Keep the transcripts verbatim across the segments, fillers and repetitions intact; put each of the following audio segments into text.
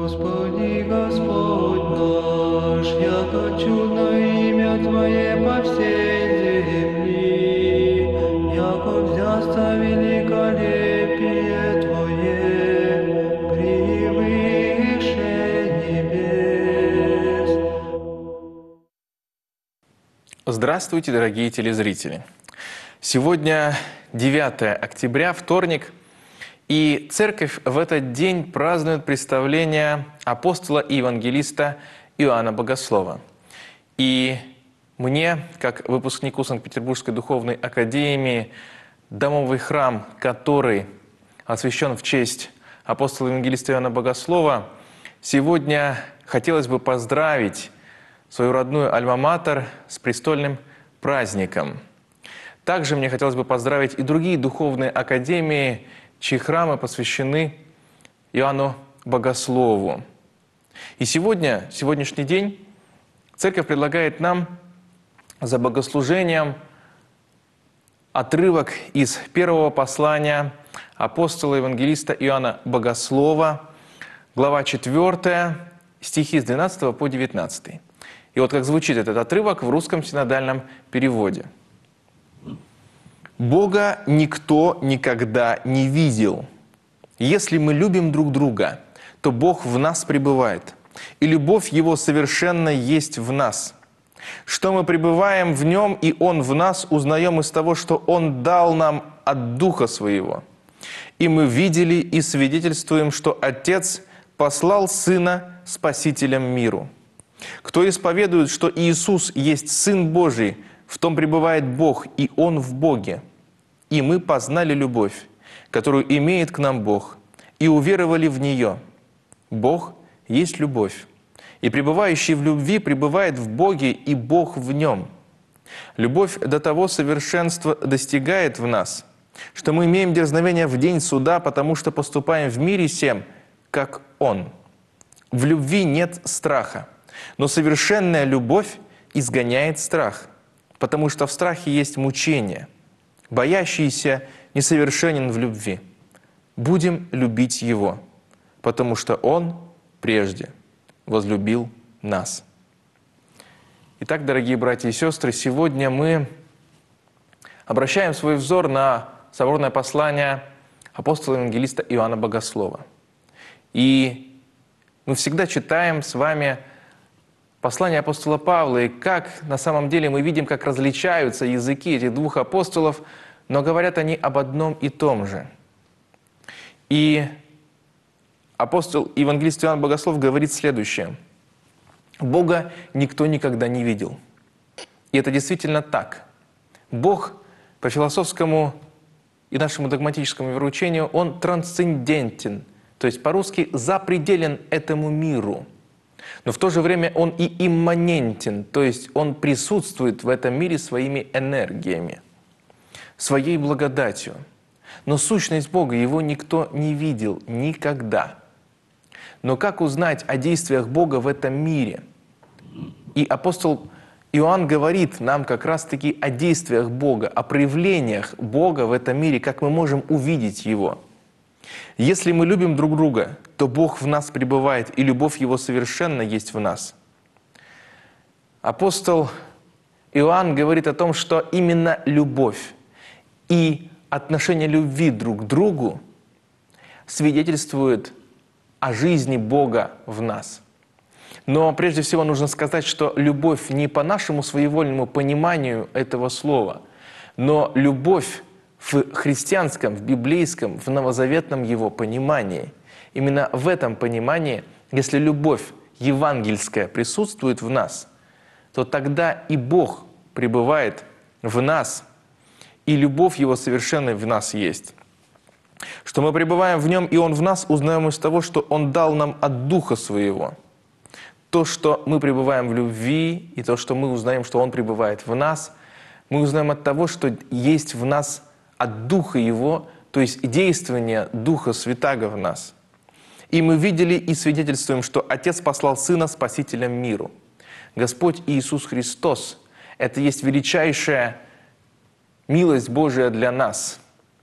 Господи, Господь наш, яко чудно имя Твое по всей земли, яко взясться великолепие Твое превыше небес. Здравствуйте, дорогие телезрители! Сегодня девятое октября, вторник, и Церковь в этот день празднует представление апостола и евангелиста Иоанна Богослова. И мне, как выпускнику Санкт-Петербургской духовной академии, домовый храм, который освящен в честь апостола и евангелиста Иоанна Богослова, сегодня хотелось бы поздравить свою родную альма-матер с престольным праздником. Также мне хотелось бы поздравить и другие духовные академии, чьи храмы посвящены Иоанну Богослову. И сегодня, сегодняшний день, Церковь предлагает нам за богослужением отрывок из первого послания апостола и евангелиста Иоанна Богослова, глава четвёртая, стихи с двенадцатого по девятнадцатый. И вот как звучит этот отрывок в русском синодальном переводе. «Бога никто никогда не видел. Если мы любим друг друга, то Бог в нас пребывает, и любовь Его совершенно есть в нас. Что мы пребываем в Нем, и Он в нас, узнаем из того, что Он дал нам от Духа Своего. И мы видели и свидетельствуем, что Отец послал Сына Спасителем миру. Кто исповедует, что Иисус есть Сын Божий, в том пребывает Бог, и Он в Боге. И мы познали любовь, которую имеет к нам Бог, и уверовали в нее. Бог есть любовь, и пребывающий в любви пребывает в Боге, и Бог в нем. Любовь до того совершенства достигает в нас, что мы имеем дерзновение в день суда, потому что поступаем в мире сем, как Он. В любви нет страха, но совершенная любовь изгоняет страх, потому что в страхе есть мучение. Боящийся несовершенен в любви. Будем любить Его, потому что Он прежде возлюбил нас». Итак, дорогие братья и сестры, сегодня мы обращаем свой взор на соборное послание апостола и евангелиста Иоанна Богослова. И мы всегда читаем с вами послание апостола Павла, и как на самом деле мы видим, как различаются языки этих двух апостолов, но говорят они об одном и том же. И апостол и евангелист Иоанн Богослов говорит следующее. «Бога никто никогда не видел». И это действительно так. Бог по философскому и нашему догматическому вероучению, Он трансцендентен, то есть по-русски запределен этому миру. Но в то же время Он и имманентен, то есть Он присутствует в этом мире своими энергиями, своей благодатью. Но сущность Бога Его никто не видел никогда. Но как узнать о действиях Бога в этом мире? И апостол Иоанн говорит нам как раз-таки о действиях Бога, о проявлениях Бога в этом мире, как мы можем увидеть Его. Если мы любим друг друга, то Бог в нас пребывает, и любовь Его совершенно есть в нас. Апостол Иоанн говорит о том, что именно любовь и отношение любви друг к другу свидетельствует о жизни Бога в нас. Но прежде всего нужно сказать, что любовь не по нашему своевольному пониманию этого слова, но любовь в христианском, в библейском, в новозаветном его понимании. Именно в этом понимании, если любовь евангельская присутствует в нас, то тогда и Бог пребывает в нас, и любовь Его совершенно в нас есть. Что мы пребываем в Нем, и Он в нас, узнаем из того, что Он дал нам от Духа Своего. То, что мы пребываем в любви, и то, что мы узнаем, что Он пребывает в нас, мы узнаем от того, что есть в нас от Духа Его, то есть действование Духа Святаго в нас. И мы видели и свидетельствуем, что Отец послал Сына Спасителем миру. Господь Иисус Христос – это есть величайшая милость Божия для нас.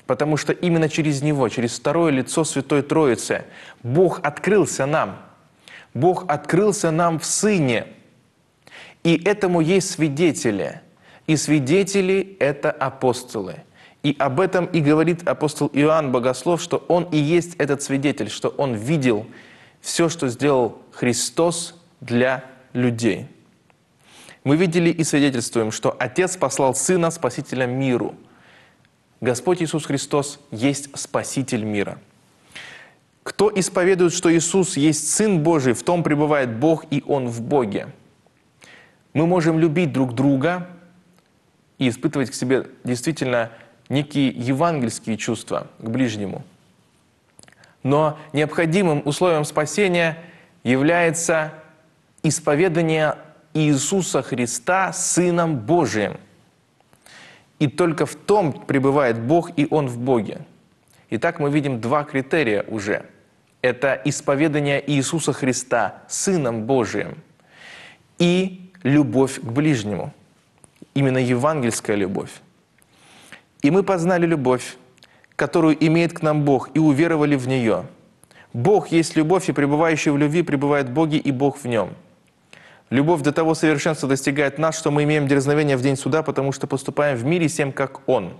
Потому что именно через Него, через второе лицо Святой Троицы, Бог открылся нам. Бог открылся нам в Сыне. И этому есть свидетели. И свидетели — это апостолы. И об этом и говорит апостол Иоанн Богослов, что он и есть этот свидетель, что он видел все, что сделал Христос для людей. Мы видели и свидетельствуем, что Отец послал Сына Спасителя миру. Господь Иисус Христос есть Спаситель мира. Кто исповедует, что Иисус есть Сын Божий, в том пребывает Бог, и Он в Боге. Мы можем любить друг друга и испытывать к себе действительно некие евангельские чувства к ближнему. Но необходимым условием спасения является исповедание Иисуса Христа Сыном Божиим. И только в том пребывает Бог, и Он в Боге. Итак, мы видим два критерия уже. Это исповедание Иисуса Христа Сыном Божиим и любовь к ближнему. Именно евангельская любовь. И мы познали любовь, которую имеет к нам Бог, и уверовали в нее. Бог есть любовь, и пребывающий в любви пребывает в Боге, и Бог в нем. Любовь до того совершенства достигает нас, что мы имеем дерзновение в день суда, потому что поступаем в мире всем, как Он.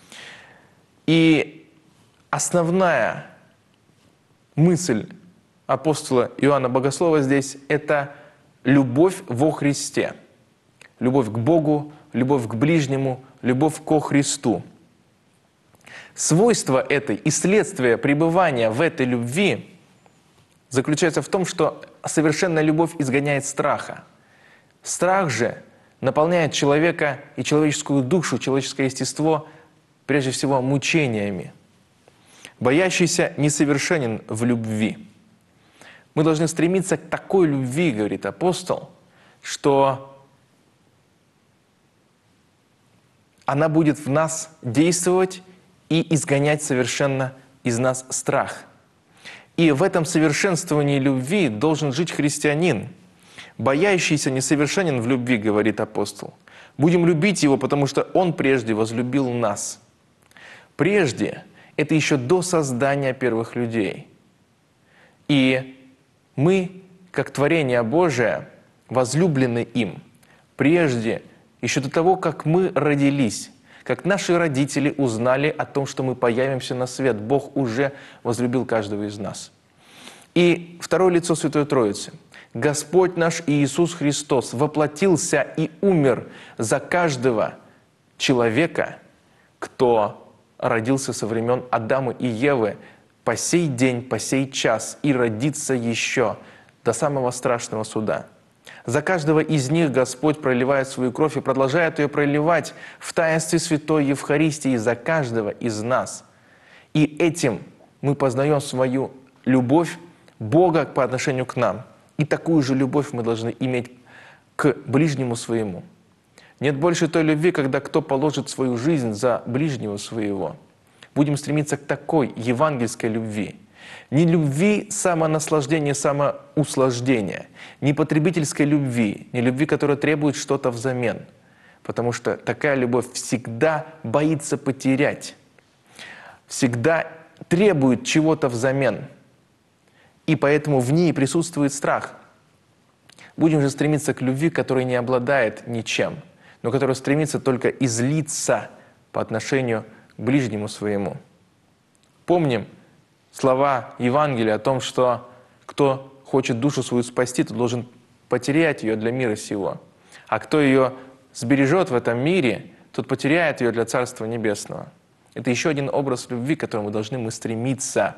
И основная мысль апостола Иоанна Богослова здесь – это любовь во Христе. Любовь к Богу, любовь к ближнему, любовь ко Христу. Свойство этой и следствие пребывания в этой любви заключается в том, что совершенная любовь изгоняет страха. Страх же наполняет человека и человеческую душу, человеческое естество, прежде всего, мучениями. Боящийся несовершенен в любви. Мы должны стремиться к такой любви, говорит апостол, что она будет в нас действовать и изгонять совершенно из нас страх. И в этом совершенствовании любви должен жить христианин. Боящийся несовершенен в любви, говорит апостол. Будем любить его, потому что он прежде возлюбил нас. Прежде — это еще до создания первых людей. И мы, как творение Божие, возлюблены им. Прежде, еще до того, как мы родились, как наши родители узнали о том, что мы появимся на свет, Бог уже возлюбил каждого из нас. И второе лицо Святой Троицы. Господь наш Иисус Христос воплотился и умер за каждого человека, кто родился со времен Адама и Евы по сей день, по сей час и родится еще до самого страшного суда. За каждого из них Господь проливает свою кровь и продолжает ее проливать в таинстве Святой Евхаристии за каждого из нас. И этим мы познаем свою любовь Бога по отношению к нам. И такую же любовь мы должны иметь к ближнему своему. Нет больше той любви, когда кто положит свою жизнь за ближнего своего. Будем стремиться к такой евангельской любви. Не любви самонаслаждения, самоуслаждения, не потребительской любви, не любви, которая требует что-то взамен. Потому что такая любовь всегда боится потерять, всегда требует чего-то взамен. И поэтому в ней присутствует страх. Будем же стремиться к любви, которая не обладает ничем, но которая стремится только излиться по отношению к ближнему своему. Помним слова Евангелия о том, что кто хочет душу свою спасти, то должен потерять ее для мира сего. А кто ее сбережет в этом мире, тот потеряет ее для Царства Небесного. Это еще один образ любви, к которому должны мы стремиться.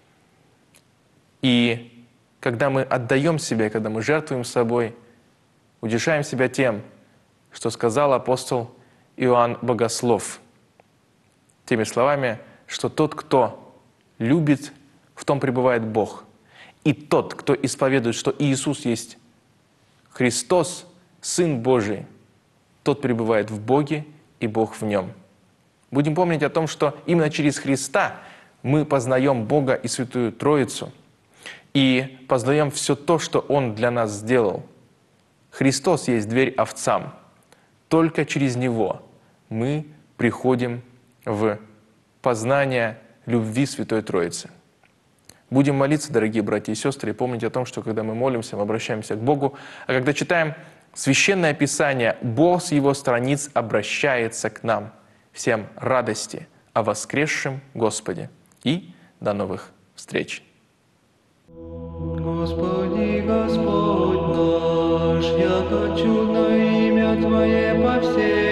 И когда мы отдаем себя, когда мы жертвуем собой, утешаем себя тем, что сказал апостол Иоанн Богослов, теми словами, что тот, кто любит, в том пребывает Бог. И тот, кто исповедует, что Иисус есть Христос, Сын Божий, тот пребывает в Боге, и Бог в Нем. Будем помнить о том, что именно через Христа мы познаем Бога и Святую Троицу, и познаем все то, что Он для нас сделал. Христос есть дверь овцам. Только через Него мы приходим в познания любви Святой Троицы. Будем молиться, дорогие братья и сестры, и помнить о том, что когда мы молимся, мы обращаемся к Богу, а когда читаем Священное Писание, Бог с Его страниц обращается к нам. Всем радости о воскресшем Господе. И до новых встреч! Господи, Господь наш, яко чудно имя Твое по всей